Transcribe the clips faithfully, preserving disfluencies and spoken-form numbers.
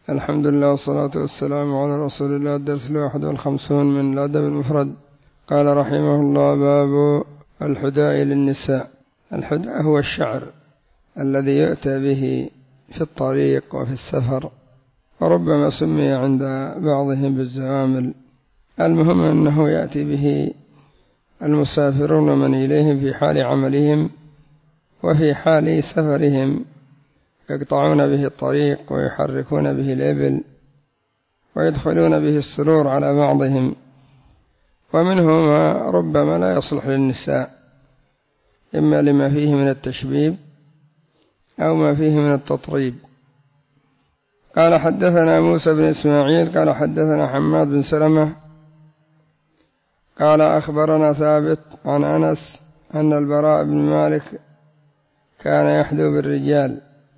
الحمد لله والصلاة والسلام على رسول الله. الدرس الواحد والخمسون من الأدب المفرد. قال رحمه الله: باب الحداء للنساء. الحداء هو الشعر الذي يؤتى به في الطريق وفي السفر، وربما سمي عند بعضهم بالزوامل. المهم أنه يأتي به المسافرون من إليهم في حال عملهم وفي حال سفرهم، يقطعون به الطريق ويحركون به الإبل ويدخلون به السرور على بعضهم. ومنه ما ربما لا يصلح للنساء، إما لما فيه من التشبيب أو ما فيه من التطريب. قال: حدثنا موسى بن إسماعيل قال حدثنا حماد بن سلمة قال أخبرنا ثابت عن أنس أن البراء بن مالك كان يحدو بالرجال،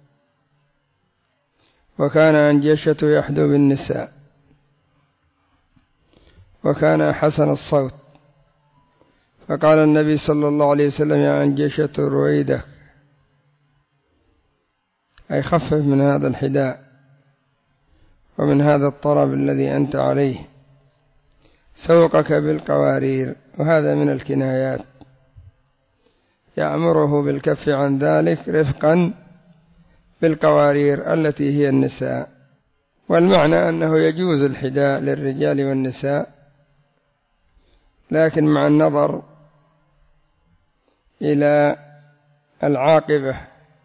وكان أنجشة يحدو بالنساء، وكان حسن الصوت. فقال النبي صلى الله عليه وسلم: يا أنجشة رويدك، أي خفف من هذا الحداء ومن هذا الطرب الذي أنت عليه، سوقك بالقوارير. وهذا من الكنايات، يأمره بالكف عن ذلك رفقا بالقوارير التي هي النساء. والمعنى أنه يجوز الحداء للرجال والنساء، لكن مع النظر إلى العاقبة،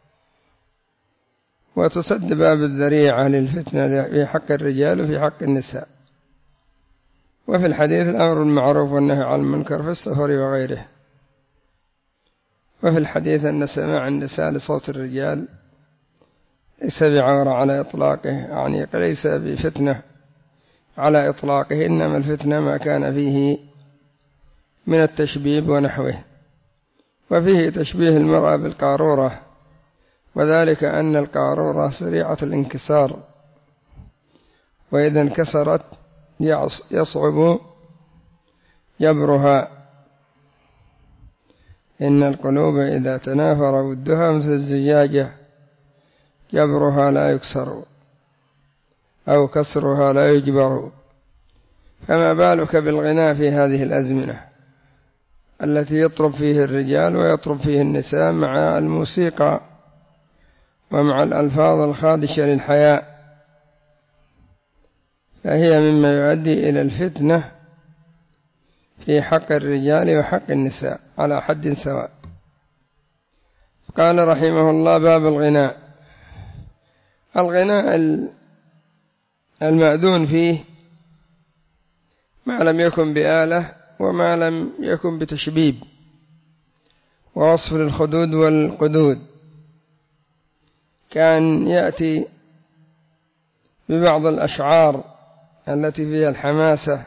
وتسد باب الذريعة للفتنة في حق الرجال وفي حق النساء. وفي الحديث الأمر بالمعروف والنهي عن المنكر في السفر وغيره. وفي الحديث أن سماع النساء لصوت الرجال ليس بعورة على إطلاقه، يعني ليس بفتنة على إطلاقه، إنما الفتنة ما كان فيه من التشبيب ونحوه. وفيه تشبيه المرأة بالقارورة، وذلك أن القارورة سريعة الانكسار، وإذا انكسرت يصعب جبرها. إن القلوب إذا تنافر ودها مثل الزجاجة، جبرها لا يكسر أو كسرها لا يجبر. فما بالك بالغناء في هذه الأزمنة التي يطرب فيه الرجال ويطرب فيه النساء مع الموسيقى ومع الألفاظ الخادشة للحياء، فهي مما يؤدي إلى الفتنة في حق الرجال وحق النساء على حد سواء. قال رحمه الله: باب الغناء. الغناء المأذون فيه ما لم يكن بآلة وما لم يكن بتشبيب ووصف للخدود والقدود. كان يأتي ببعض الأشعار التي فيها الحماسة،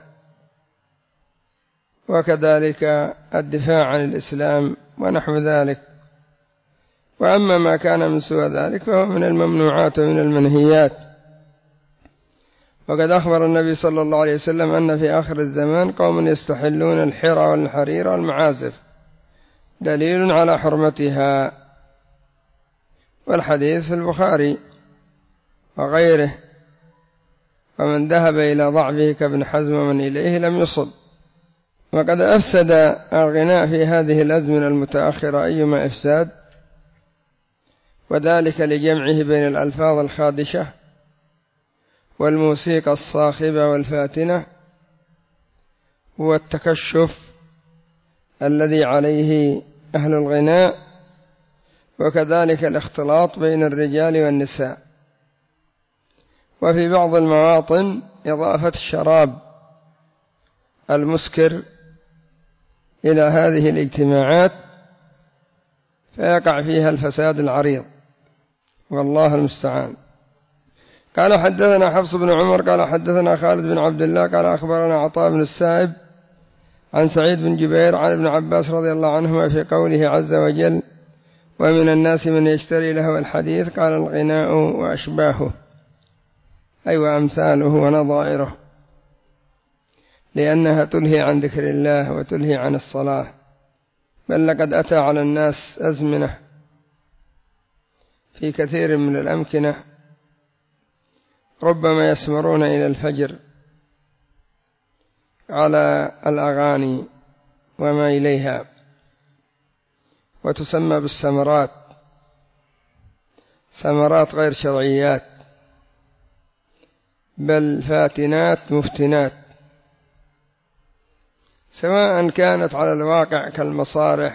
وكذلك الدفاع عن الإسلام ونحو ذلك. وأما ما كان من سوى ذلك فهو من الممنوعات ومن المنهيات. وقد أخبر النبي صلى الله عليه وسلم أن في آخر الزمان قوم يستحلون الحرى والحرير والمعازف، دليل على حرمتها. والحديث في البخاري وغيره. ومن ذهب إلى ضعفه كابن حزم ومن إليه لم يصب. وقد أفسد الغناء في هذه الأزمنة المتأخرة أيما إفساد، وذلك لجمعه بين الألفاظ الخادشة والموسيقى الصاخبة والفاتنة والتكشف الذي عليه أهل الغناء، وكذلك الاختلاط بين الرجال والنساء. وفي بعض المواطن إضافة الشراب المسكر إلى هذه الاجتماعات، فيقع فيها الفساد العريض، والله المستعان. قال: حدثنا حفص بن عمر قال حدثنا خالد بن عبد الله قال أخبرنا عطاء بن السائب عن سعيد بن جبير عن ابن عباس رضي الله عنهما في قوله عز وجل: ومن الناس من يشتري لهو الحديث. قال: الغناء وأشباهه، أي وأمثاله ونظائره، لأنها تلهي عن ذكر الله وتلهي عن الصلاة. بل لقد أتى على الناس أزمنة في كثير من الأمكنة ربما يسمرون إلى الفجر على الأغاني وما إليها، وتسمى بالسمرات، سمرات غير شرعيات، بل فاتنات مفتنات، سواء كانت على الواقع كالمسارح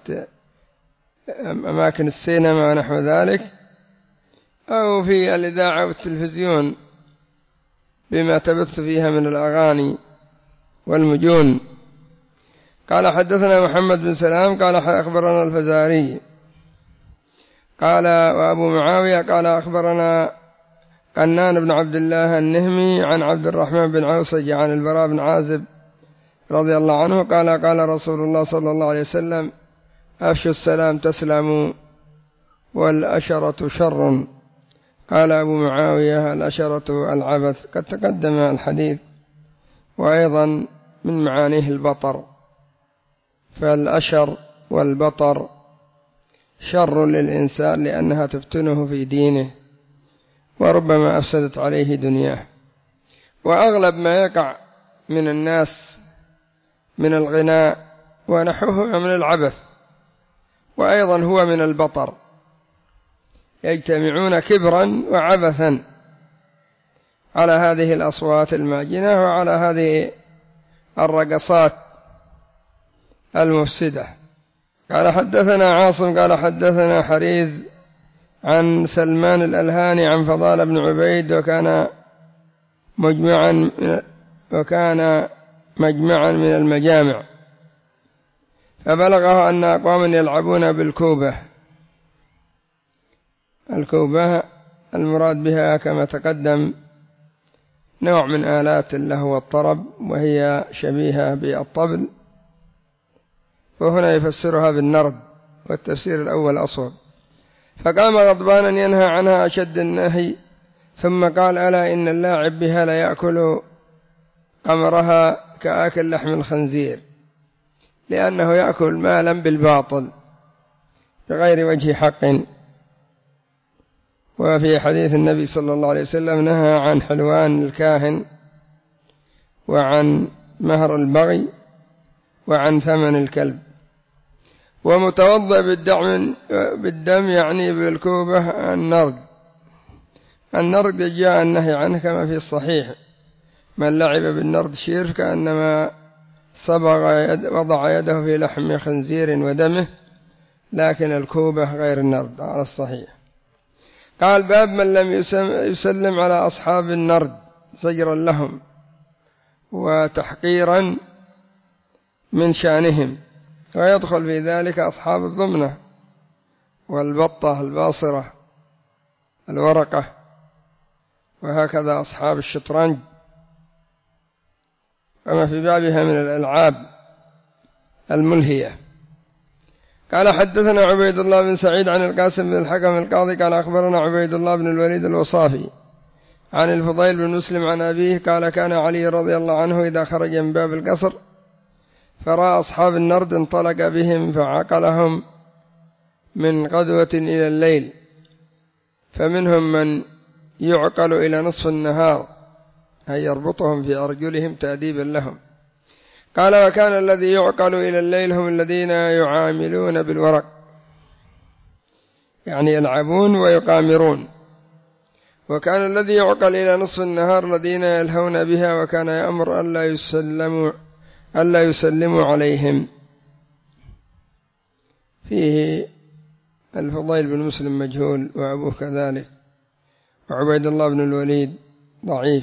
وأماكن السينما ونحو ذلك، أو في الإذاعة والتلفزيون بما تبث فيها من الأغاني والمجون. قال حدثنا محمد بن سلام قال أخبرنا الفزاري قال وأبو معاوية قال أخبرنا قنان بن عبد الله النهمي عن عبد الرحمن بن عوسج عن البراء بن عازب رضي الله عنه قال قال رسول الله صلى الله عليه وسلم أفشوا السلام تسلموا والأشرة شر. قال أبو معاوية الأشرة العبث، قد تقدم الحديث، وأيضا من معانيه البطر، فالأشر والبطر شر للإنسان لأنها تفتنه في دينه وربما أفسدت عليه دنياه. وأغلب ما يقع من الناس من الغناء ونحوه من العبث، وأيضا هو من البطر، يجتمعون كبرا وعبثا على هذه الأصوات الماجنة وعلى هذه الرقصات المفسدة. قال حدثنا عاصم قال حدثنا حريز عن سلمان الألهاني عن فضال بن عبيد وكان مجمعا وكان مجمعا من المجامع، فبلغه أن أقواما يلعبون بالكوبة. الكوبة المراد بها كما تقدم نوع من آلات اللهو والطرب، وهي شبيهة بالطبل، وهنا يفسرها بالنرد، والتفسير الأول أصوب. فقام غضبانا ينهى عنها أشد النهي، ثم قال ألا إن اللاعب بها لا يأكل قمرها كآكل لحم الخنزير، لأنه يأكل مالا بالباطل بغير وجه حق. وفي حديث النبي صلى الله عليه وسلم نهى عن حلوان الكاهن وعن مهر البغي وعن ثمن الكلب. ومتوضأ بالدم, بالدم يعني بالكوبة النرد. النرد جاء النهي عنه كما في الصحيح، من لعب بالنرد شرك كأنما صبغ يد وضع يده في لحم خنزير ودمه، لكن الكوبة غير النرد على الصحيح. قال باب من لم يسلم على أصحاب النرد زجرا لهم وتحقيرا من شأنهم، ويدخل في ذلك أصحاب الضمنة والبطة الباصرة الورقة، وهكذا أصحاب الشطرنج وما في بابها من الألعاب الملهية. قال حدثنا عبيد الله بن سعيد عن القاسم بن الحكم القاضي قال أخبرنا عبيد الله بن الوليد الوصافي عن الفضيل بن مسلم عن أبيه قال كان علي رضي الله عنه إذا خرج من باب القصر فرأى أصحاب النرد انطلق بهم فعقلهم من غدوة إلى الليل، فمنهم من يعقل إلى نصف النهار، أي يربطهم في أرجلهم تأديبا لهم. قال وكان الذي يعقل إلى الليل هم الذين يعاملون بالورق، يعني يلعبون ويقامرون. وكان الذي يعقل إلى نصف النهار الذين يلهون بها، وكان يأمر ألا يسلموا ألا يسلموا عليهم. فيه الفضيل بن مسلم مجهول وأبوه كذلك، وعبيد الله بن الوليد ضعيف،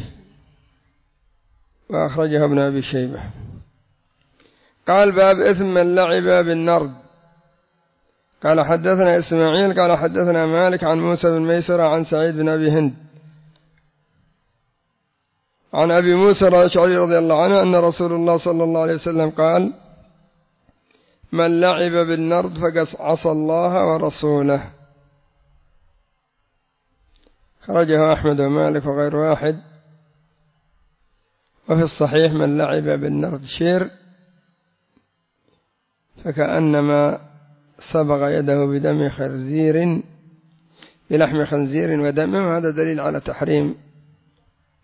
وأخرجه ابن أبي شيبة. قال باب إثم من لعب بالنرد. قال حدثنا إسماعيل قال حدثنا مالك عن موسى بن ميسرة عن سعيد بن أبي هند عن أبي موسى الأشعري رضي الله عنه أن رسول الله صلى الله عليه وسلم قال من لعب بالنرد فقد عصى الله ورسوله. خرجه أحمد ومالك وغير واحد. وفي الصحيح من لعب بالنرد شير فكأنما صبغ يده بدم خنزير بلحم خنزير ودمه، وهذا دليل على تحريم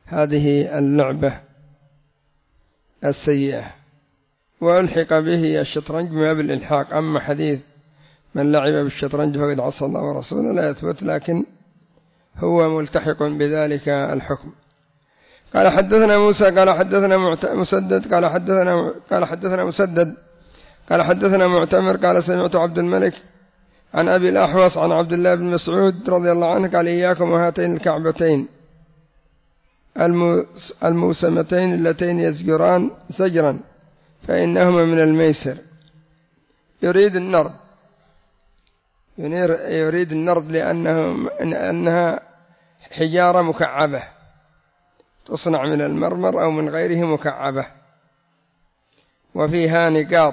هذه اللعبة السيئة. وألحق به الشطرنج ما بالإلحاق. أما حديث من لعب بالشطرنج فقد عصى الله ورسوله لا يثبت، لكن هو ملتحق بذلك الحكم. قال حدثنا موسى قال حدثنا مسدد قال حدثنا قال حدثنا مسدد قال حدثنا معتمر قال سمعت عبد الملك عن أبي الأحوص عن عبد الله بن مسعود رضي الله عنه قال إياكم وهاتين الكعبتين الموسمتين اللتين يزجران زجرا فإنهما من الميسر. يريد النرد يريد النرد لأنه أنها حجارة مكعبة تصنع من المرمر أو من غيره مكعبة، وفيها نقاط،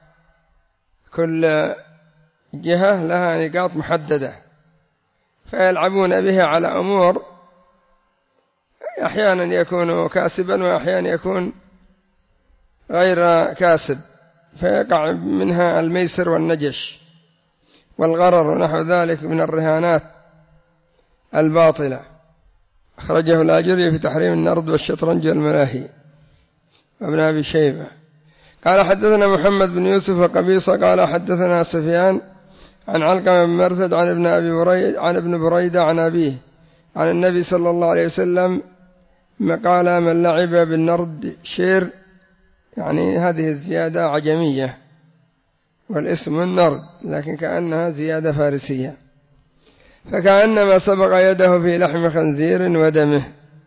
كل جهة لها نقاط محددة، فيلعبون بها على أمور أحيانا يكون كاسبا وأحيانا يكون غير كاسب، فيقع منها الميسر والنجش والغرر ونحو ذلك من الرهانات الباطلة. أخرجه الآجري في تحريم النرد والشطرنج والملاهي. وابن أبي شيبة قال حدثنا محمد بن يوسف وقبيصة قال حدثنا سفيان عن علقمة بن مرثد عن ابن أبي بريدة عن ابن بريدة عن أبيه عن النبي صلى الله عليه وسلم قال من لعب بالنرد شير، يعني هذه الزيادة عجمية والاسم النرد، لكن كأنها زيادة فارسية، فكأنما سبق يده في لحم خنزير ودمه.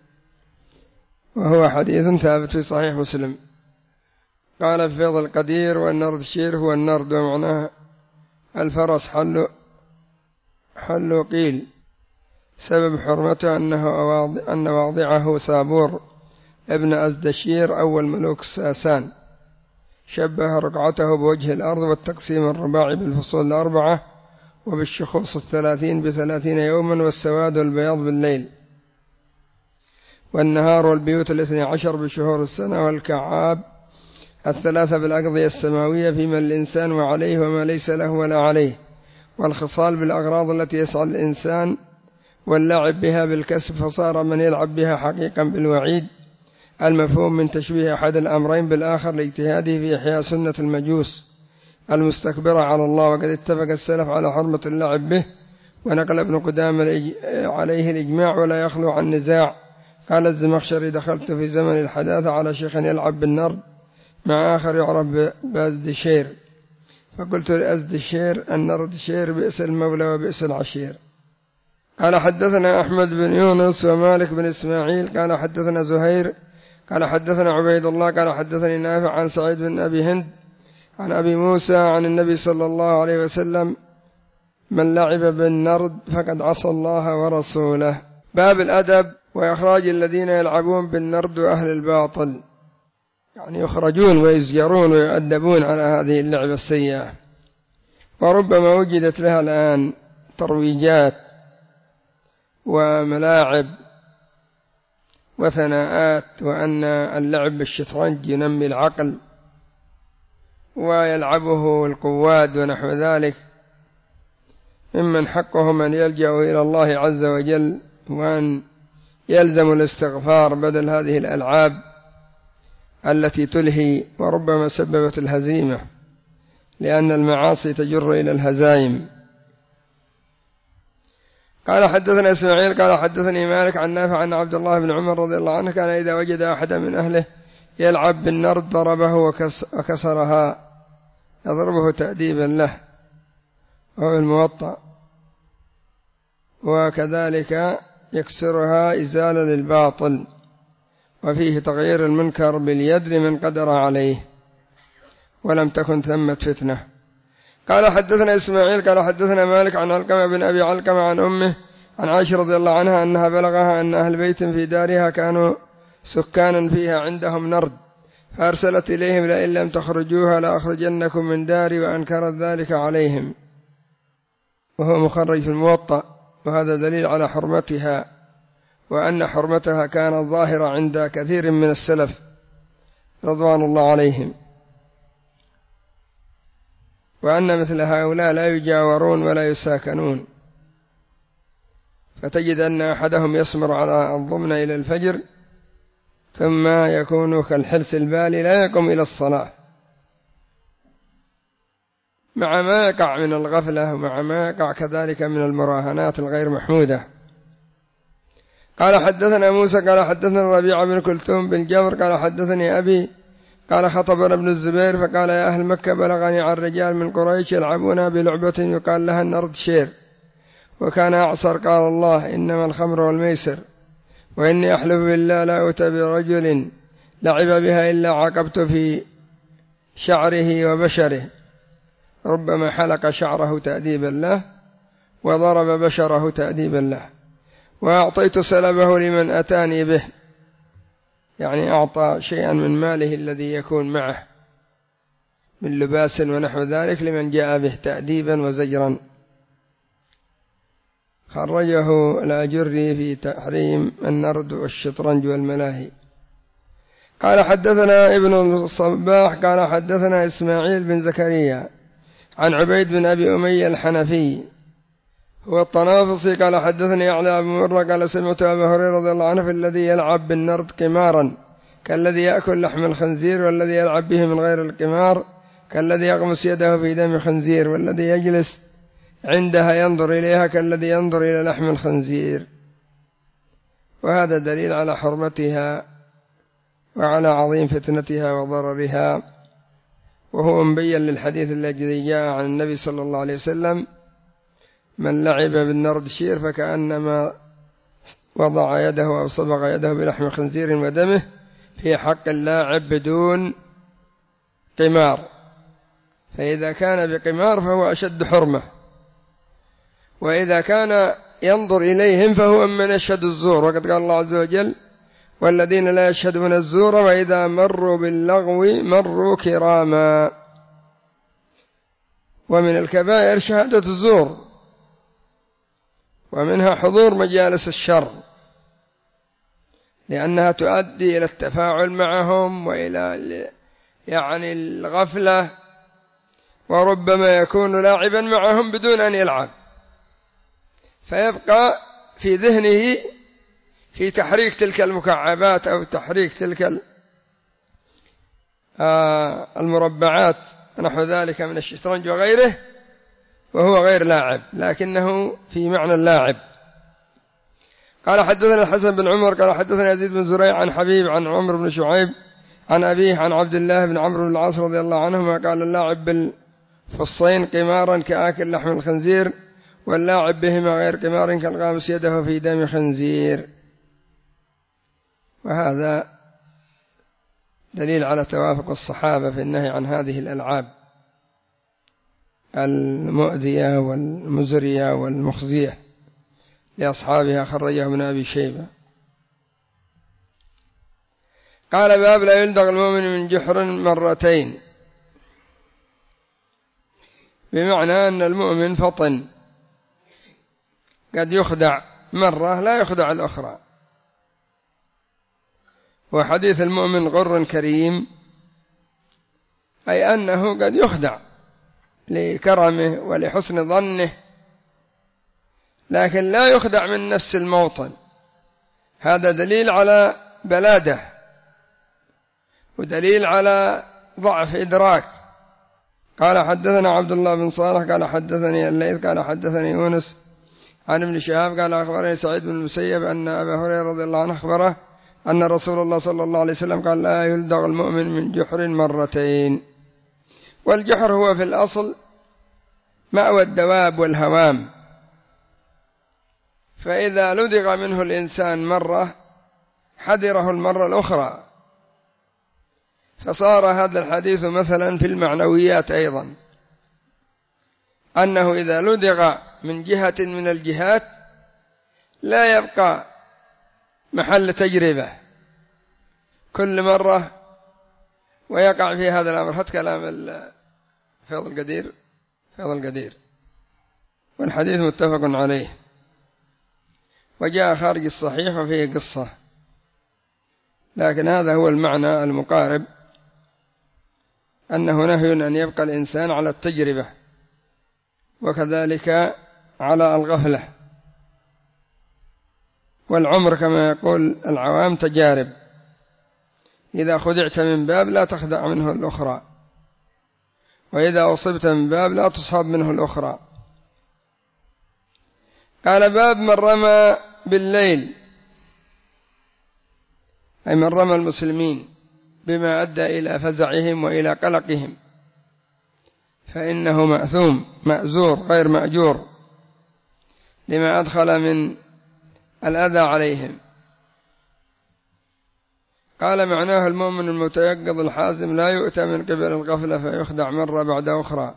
وهو حديث ثابت في صحيح مسلم. قال في فيض القدير والنرد شير هو النرد ومعناه الفرس حل حل قيل، سبب حرمته أنه أن واضعه سابور ابن أزدشير أول ملوك ساسان، شبه رقعته بوجه الأرض والتقسيم الرباعي بالفصول الأربعة وبالشخوص الثلاثين بثلاثين يوما والسواد والبياض بالليل والنهار والبيوت الاثني عشر بشهور السنة والكعاب الثلاثة بالأقضية السماوية فيما الإنسان وعليه وما ليس له ولا عليه، والخصال بالأغراض التي يسعى الإنسان واللعب بها بالكسب، فصار من يلعب بها حقيقا بالوعيد المفهوم من تشبيه أحد الأمرين بالآخر لاجتهاده في إحياء سنة المجوس المستكبرة على الله. وقد اتفق السلف على حرمة اللعب به، ونقل ابن قدامة عليه الإجماع ولا يخلو عن نزاع. قال الزمخشري دخلت في زمن الحداثة على شيخ يلعب بالنرد مع آخر يعرف بأزدشير، فقلت لأزدشير النرد شير بئس المولى وبئس العشير. قال حدثنا أحمد بن يونس ومالك بن إسماعيل قال حدثنا زهير قال حدثنا عبيد الله قال حدثني نافع عن سعيد بن أبي هند عن أبي موسى عن النبي صلى الله عليه وسلم من لعب بالنرد فقد عصى الله ورسوله. باب الأدب وإخراج الذين يلعبون بالنرد وأهل الباطل، يعني يخرجون ويزجرون ويؤدبون على هذه اللعبة السيئة. وربما وجدت لها الآن ترويجات وملاعب وثناءات، وأن اللعب بالشطرنج ينمي العقل ويلعبه القواد ونحو ذلك، ممن حقهم أن يلجأوا إلى الله عز وجل وأن يلزم الاستغفار بدل هذه الألعاب التي تلهي وربما سببت الهزيمة، لأن المعاصي تجر إلى الهزائم. قال حدثنا إسماعيل قال حدثني مالك عن نافع عن عبد الله بن عمر رضي الله عنه كان إذا وجد أحدا من أهله يلعب بالنرد ضربه وكسرها، يضربه تأديبا له، وهو الموطأ، وكذلك يكسرها إزالة للباطل، وفيه تغيير المنكر باليد لمن قدر عليه ولم تكن ثمة فتنة. قال حدثنا إسماعيل قال حدثنا مالك عن علقمة بن أبي علقمة عن أمه عن عائشة رضي الله عنها أنها بلغها أن أهل بيت في دارها كانوا سكانا فيها عندهم نرد، فأرسلت إليهم لئن لم تخرجوها لأخرجنكم من داري، وأنكرت ذلك عليهم، وهو مخرج في الموطأ. وهذا دليل على حرمتها، وأن حرمتها كانت ظاهرة عند كثير من السلف رضوان الله عليهم، وأن مثل هؤلاء لا يجاورون ولا يساكنون، فتجد أن أحدهم يصبر على الضمن إلى الفجر ثم يكون كالحرص البالي لا يقوم إلى الصلاة، مع ما يقع من الغفلة ومع ما يقع كذلك من المراهنات الغير محمودة. قال حدثنا موسى قال حدثنا الربيع بن كلثوم بن جبر قال حدثني أبي قال خطبنا ابن الزبير فقال يا أهل مكة بلغني عن رجال من قريش يلعبون بلعبة يقال لها النرد شير، وكان أعصر قال الله إنما الخمر والميسر، وإني أحلف بالله لا أؤتى برجل لعب بها إلا عاقبت في شعره وبشره، ربما حلق شعره تأديبا له وضرب بشره تأديبا له، وأعطيت سلبه لمن أتاني به، يعني أعطى شيئا من ماله الذي يكون معه من لباس ونحو ذلك لمن جاء به تأديبا وزجرا. خرجه الأجري في تحريم النرد والشطرنج والملاهي. قال حدثنا ابن الصباح قال حدثنا إسماعيل بن زكريا عن عبيد بن أبي أمية الحنفي هو الطنافسي قال حدثني أعلى أبو مرة قال سمعت أبا هريرة رضي الله عنه في الذي يلعب بالنرد قمارا كالذي يأكل لحم الخنزير، والذي يلعب به من غير القمار كالذي يغمس يده في دم خنزير، والذي يجلس عندها ينظر إليها كالذي ينظر إلى لحم الخنزير. وهذا دليل على حرمتها وعلى عظيم فتنتها وضررها، وهو مبين للحديث الذي جاء عن النبي صلى الله عليه وسلم من لعب بالنرد شير فكأنما وضع يده أو صبغ يده بلحم خنزير ودمه في حق اللاعب بدون قمار، فإذا كان بقمار فهو أشد حرمة، وإذا كان ينظر إليهم فهو من يشهد الزور، وقد قال الله عز وجل والذين لا يشهدون الزور وإذا مروا باللغو مروا كراما. ومن الكبائر شهادة الزور، ومنها حضور مجالس الشر، لأنها تؤدي إلى التفاعل معهم وإلى يعني الغفلة، وربما يكون لاعبا معهم بدون أن يلعب، فيبقى في ذهنه في تحريك تلك المكعبات أو تحريك تلك المربعات نحو ذلك من الشطرنج وغيره، وهو غير لاعب لكنه في معنى اللاعب. قال حدثنا الحسن بن عمر قال حدثنا يزيد بن زريع عن حبيب عن عمرو بن شعيب عن أبيه عن عبد الله بن عمرو بن العاص رضي الله عنهما قال اللاعب بالفصين قمارا كآكل لحم الخنزير، واللاعب بهما غير قمار كالغامس يده في دم خنزير. وهذا دليل على توافق الصحابة في النهي عن هذه الألعاب المؤذية والمزرية والمخزية لأصحابها، خرجه ابن أبي شيبة. قال باب لا يلدغ المؤمن من جحر مرتين، بمعنى أن المؤمن فطن قد يخدع مرة لا يخدع الأخرى. وحديث المؤمن غر كريم أي أنه قد يخدع لكرمه ولحسن ظنه، لكن لا يخدع من نفس الموطن. هذا دليل على بلادة ودليل على ضعف إدراك. قال حدثنا عبد الله بن صالح قال حدثني الليث قال حدثني يونس عن ابن شهاب قال أخبرني سعيد بن المسيب أن أبا هريرة رضي الله عنه أخبره أن رسول الله صلى الله عليه وسلم قال لا يلدغ المؤمن من جحر مرتين. والجحر هو في الأصل مأوى الدواب والهوام، فإذا لدغ منه الإنسان مرة حذره المرة الأخرى، فصار هذا الحديث مثلا في المعنويات أيضا، أنه إذا لدغ من جهة من الجهات لا يبقى محل تجربة كل مرة ويقع في هذا الأمر. حتى كلام فيض القدير فيض القدير والحديث متفق عليه، وجاء خارج الصحيح وفيه قصة، لكن هذا هو المعنى المقارب، أنه نهي أن يبقى الإنسان على التجربة وكذلك على الغفلة، والعمر كما يقول العوام تجارب، إذا خدعت من باب لا تخدع منه الأخرى، وإذا أصبت من باب لا تصاب منه الأخرى. قال باب من رمى بالليل، أي من رمى المسلمين بما أدى إلى فزعهم وإلى قلقهم، فإنه مأثوم مأزور غير مأجور لما أدخل من الأذى عليهم. قال معناه المؤمن المتيقظ الحازم لا يؤتى من قبل الغفلة فيخدع مرة بعد أخرى،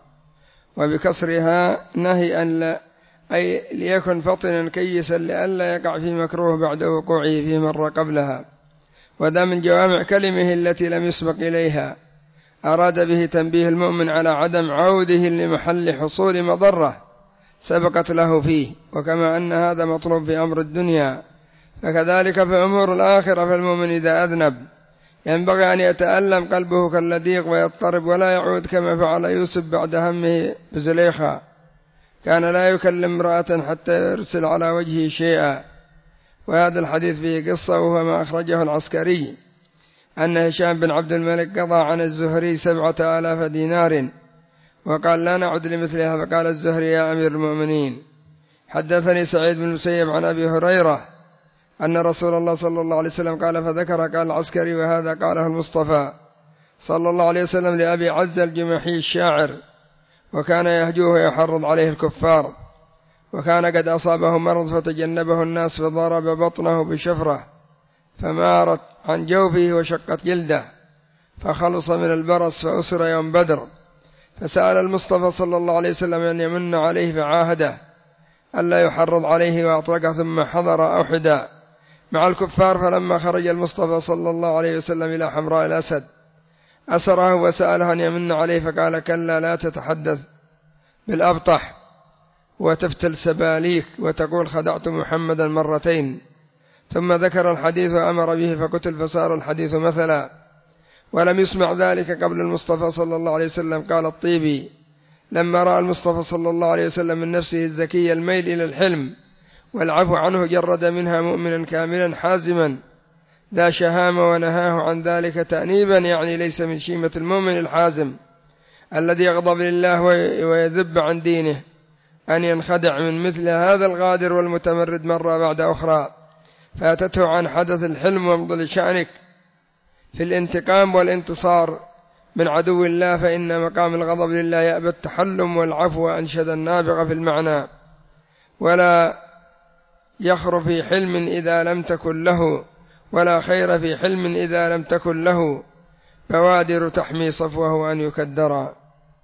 وبكسرها نهي أن لا أي ليكن فطنا كيسا لئلا يقع في مكروه بعد وقوعه في مرة قبلها. وذا من جوامع كلمه التي لم يسبق إليها، أراد به تنبيه المؤمن على عدم عوده لمحل حصول مضرة سبقت له فيه، وكما أن هذا مطلوب في أمر الدنيا فكذلك في أمور الآخرة. فالمؤمن إذا أذنب ينبغي أن يتألم قلبه كاللديق ويضطرب ولا يعود كما فعل يوسف بعد همه بزليخة، كان لا يكلم امرأة حتى يرسل على وجهه شيئا. وهذا الحديث فيه قصة، وهو ما أخرجه العسكري أن هشام بن عبد الملك قضى عن الزهري سبعة آلاف دينار وقال لا نعد لمثلها، فقال الزهري يا أمير المؤمنين حدثني سعيد بن المسيب عن أبي هريرة أن رسول الله صلى الله عليه وسلم قال، فذكر قال العسكري وهذا قاله المصطفى صلى الله عليه وسلم لأبي عزة الجمحي الشاعر، وكان يهجوه ويحرض عليه الكفار، وكان قد أصابه مرض فتجنبه الناس فضرب بطنه بشفرة فمارت عن جوفه وشقت جلده فخلص من البرص فأسر يوم بدر، فسأل المصطفى صلى الله عليه وسلم أن يمن عليه فعاهده ألا يحرض عليه وأطلقه، ثم حضر أحدا مع الكفار. فلما خرج المصطفى صلى الله عليه وسلم إلى حمراء الأسد أسره وسأله أن يمن عليه، فقال كلا لا تتحدث بالأبطح وتفتل سباليك وتقول خدعت محمدا مرتين. ثم ذكر الحديث وأمر به فقتل، فصار الحديث مثلا. ولم يسمع ذلك قبل المصطفى صلى الله عليه وسلم. قال الطيبي لما رأى المصطفى صلى الله عليه وسلم من نفسه الزكي الميل إلى الحلم والعفو عنه جرد منها مؤمنا كاملا حازما ذا شهامة، ونهاه عن ذلك تأنيبا، يعني ليس من شيمة المؤمن الحازم الذي يغضب لله ويذب عن دينه أن ينخدع من مثل هذا الغادر والمتمرد مرة بعد أخرى، فاتته عن حدث الحلم وامضل شأنك في الانتقام والانتصار من عدو الله، فإن مقام الغضب لله يأبى التحلم والعفو. أنشد النابغة في المعنى ولا يخر في حلم إذا لم تكن له، ولا خير في حلم إذا لم تكن له، بوادر تحمي صفوه أن يكدر.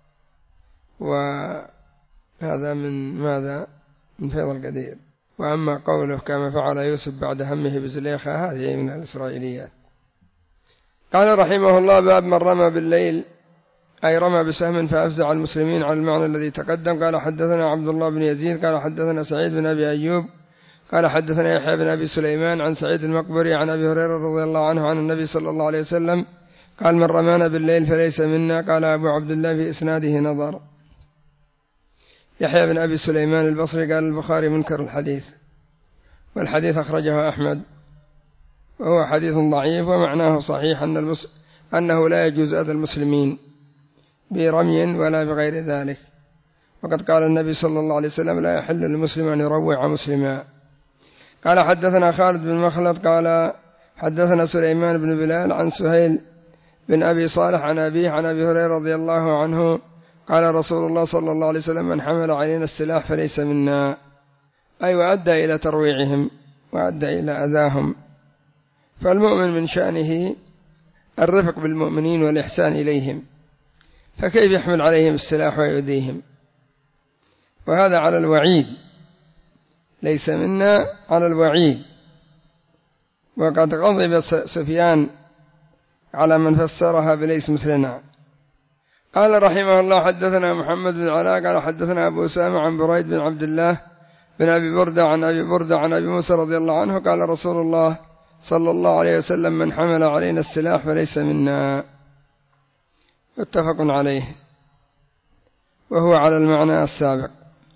وهذا من ماذا؟ من فيض القدير. وأما قوله كما فعل يوسف بعد همه بزليخة هذه من الإسرائيليات. قال رحمه الله باب من رمى بالليل، أي رمى بسهم فأفزع المسلمين على المعنى الذي تقدم. قال حدثنا عبد الله بن يزيد قال حدثنا سعيد بن أبي أيوب قال حدثنا يحيى بن أبي سليمان عن سعيد المقبري عن أبي هريرة رضي الله عنه عن النبي صلى الله عليه وسلم قال من رمانا بالليل فليس منا. قال أبو عبد الله في إسناده نظر. يحيى بن أبي سليمان البصري قال البخاري منكر الحديث، والحديث أخرجه أحمد وهو حديث ضعيف، ومعناه صحيح أن المس... أنه لا يجوز أذى المسلمين برمي ولا بغير ذلك، وقد قال النبي صلى الله عليه وسلم لا يحل للمسلم أن يروع مسلما. قال حدثنا خالد بن مخلد قال حدثنا سليمان بن بلال عن سهيل بن أبي صالح عن أبيه عن أبي هريرة رضي الله عنه قال رسول الله صلى الله عليه وسلم من حمل علينا السلاح فليس منا، أي وأدى إلى ترويعهم وأدى إلى أذاهم. فالمؤمن من شأنه الرفق بالمؤمنين والإحسان إليهم، فكيف يحمل عليهم السلاح ويؤذيهم؟ وهذا على الوعيد، ليس منا على الوعيد. وقد غضب سفيان على من فسرها بليس مثلنا. قال رحمه الله حدثنا محمد بن علاء قال حدثنا أبو أسامة عن بريد بن عبد الله بن أبي بردة عن أبي بردة عن أبي موسى رضي الله عنه قال رسول الله صلى الله عليه وسلم من حمل علينا السلاح فليس منا، متفق عليه، وهو على المعنى السابق.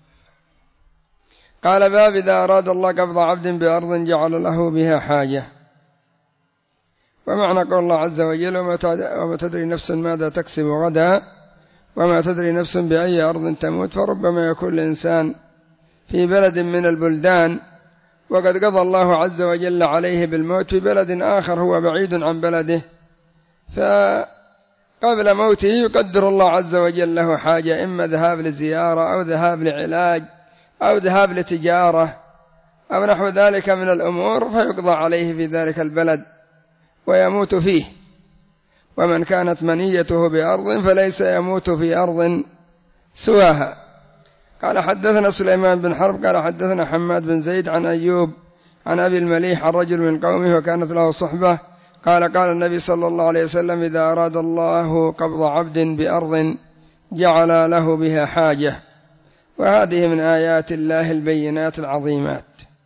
قال باب إذا أراد الله قبض عبد بأرض جعل له بها حاجة. ومعنى قول الله عز وجل وما تدري نفس ماذا تكسب غدا وما تدري نفس بأي أرض تموت، فربما يكون الإنسان في بلد من البلدان وقد قضى الله عز وجل عليه بالموت في بلد آخر هو بعيد عن بلده، فقبل موته يقدر الله عز وجل له حاجة، إما ذهاب لزيارة أو ذهاب لعلاج أو ذهاب لتجارة أو نحو ذلك من الأمور، فيقضى عليه في ذلك البلد ويموت فيه. ومن كانت منيته بأرض فليس يموت في أرض سواها. قال حدثنا سليمان بن حرب قال حدثنا حماد بن زيد عن أيوب عن أبي المليح عن رجل من قومه وكانت له صحبة قال قال النبي صلى الله عليه وسلم إذا أراد الله قبض عبد بأرض جعل له بها حاجة. وهذه من آيات الله البينات العظيمات،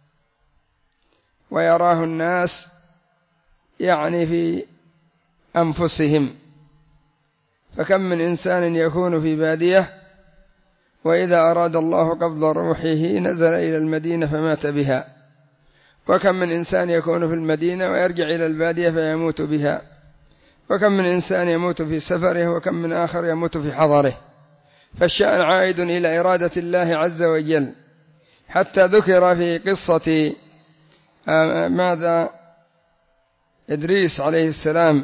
ويراه الناس يعني في أنفسهم، فكم من إنسان يكون في بادية وإذا أراد الله قبض روحه نزل إلى المدينة فمات بها، وكم من إنسان يكون في المدينة ويرجع إلى البادية فيموت بها، وكم من إنسان يموت في سفره وكم من آخر يموت في حضره. فالشأن عائد إلى إرادة الله عز وجل، حتى ذكر في قصة ماذا إدريس عليه السلام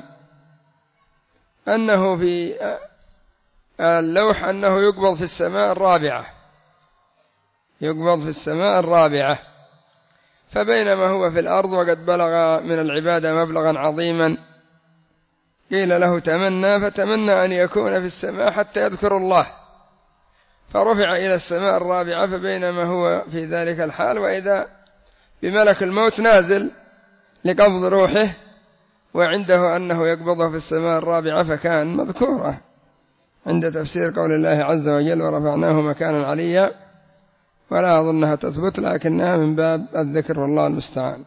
أنه في اللوح أنه يقبض في السماء الرابعة، يقبض في السماء الرابعة، فبينما هو في الأرض وقد بلغ من العبادة مبلغا عظيما قيل له تمنى، فتمنى أن يكون في السماء حتى يذكر الله، فرفع إلى السماء الرابعة، فبينما هو في ذلك الحال وإذا بملك الموت نازل لقبض روحه، وعنده أنه يقبضه في السماء الرابعة، فكان مذكورة عند تفسير قول الله عز وجل ورفعناه مكانا عليا، ولا أظنها تثبت لكنها من باب الذكر والله المستعان.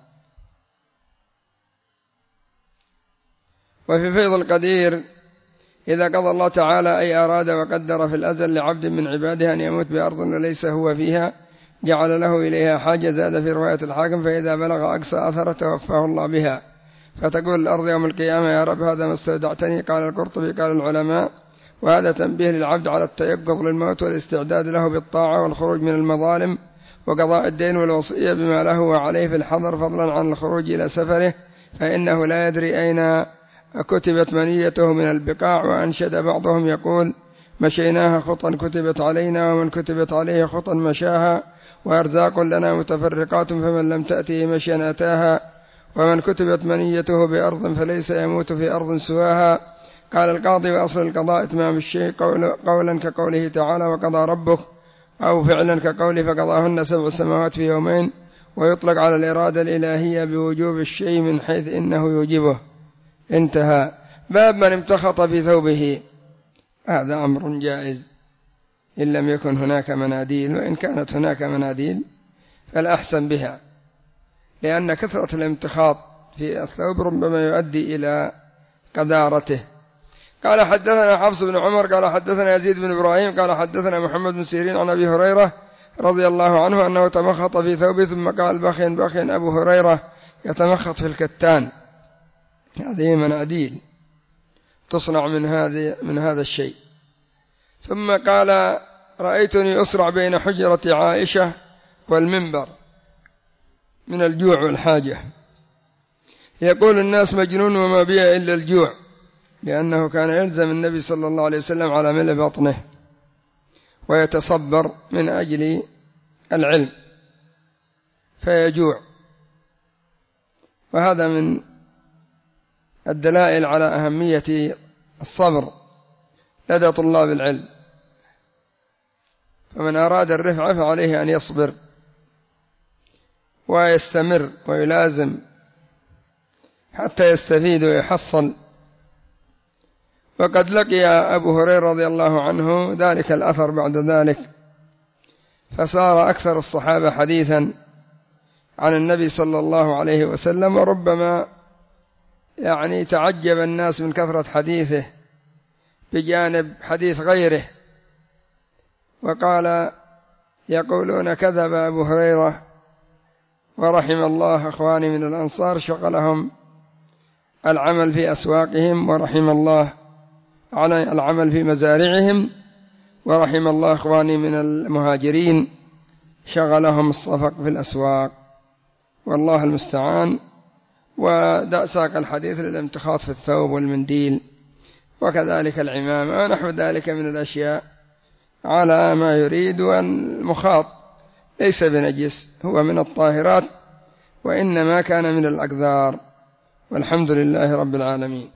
وفي فيض القدير إذا قضى الله تعالى أي أراد وقدر في الأزل لعبد من عباده أن يموت بأرض وليس هو فيها جعل له إليها حاجة. زاد في رواية الحاكم فإذا بلغ أقصى أثر توفاه الله بها، فتقول الأرض يوم القيامة يا رب هذا ما استودعتني. قال القرطبي قال العلماء وهذا تنبيه للعبد على التيقظ للموت والاستعداد له بالطاعة والخروج من المظالم وقضاء الدين والوصية بما له وعليه في الحضر، فضلا عن الخروج إلى سفره، فإنه لا يدري أين كتبت منيته من البقاع. وأنشد بعضهم يقول مشيناها خطا كتبت علينا ومن كتبت عليه خطا مشاها، وأرزاق لنا متفرقات فمن لم تأته مشيا أتاها، ومن كتبت منيته بأرض فليس يموت في أرض سواها. قال القاضي وأصل القضاء إتمام الشيء قولا كقوله تعالى وقضى ربك، أو فعلا كقوله فقضاهن سبع سماوات في يومين، ويطلق على الإرادة الإلهية بوجوب الشيء من حيث إنه يوجبه. انتهى. باب من امتخط في ثوبه، هذا أمر جائز إن لم يكن هناك مناديل، وإن كانت هناك مناديل فالأحسن بها، لأن كثرة الامتخاط في الثوب ربما يؤدي إلى قذارته. قال حدثنا حفص بن عمر قال حدثنا يزيد بن إبراهيم قال حدثنا محمد بن سيرين عن أبي هريرة رضي الله عنه أنه تمخط في ثوبه، ثم قال بخ بخ أبو هريرة يتمخط في الكتان. هذه مناديل تصنع من هذا من هذا الشيء. ثم قال رأيتني أسرع بين حجرة عائشة والمنبر من الجوع والحاجة، يقول الناس مجنون وما بي إلا الجوع، لأنه كان يلزم النبي صلى الله عليه وسلم على ملء بطنه ويتصبر من أجل العلم فيجوع. وهذا من الدلائل على أهمية الصبر لدى طلاب العلم، فمن أراد الرفعة فعليه أن يصبر ويستمر ويلازم حتى يستفيد ويحصل. وقد لقي أبو هريرة رضي الله عنه ذلك الأثر بعد ذلك، فصار أكثر الصحابة حديثا عن النبي صلى الله عليه وسلم، وربما يعني تعجب الناس من كثرة حديثه بجانب حديث غيره، وقال يقولون كذب أبو هريرة ورحم الله أخواني من الأنصار شغلهم العمل في أسواقهم، ورحم الله على العمل في مزارعهم، ورحم الله إخواني من المهاجرين شغلهم الصفق في الأسواق، والله المستعان. وساق الحديث للامتخاط في الثوب والمنديل وكذلك العمامة ونحو ذلك من الأشياء على ما يريد. والمخاط ليس بنجس، هو من الطاهرات، وإنما كان من الأقذار، والحمد لله رب العالمين.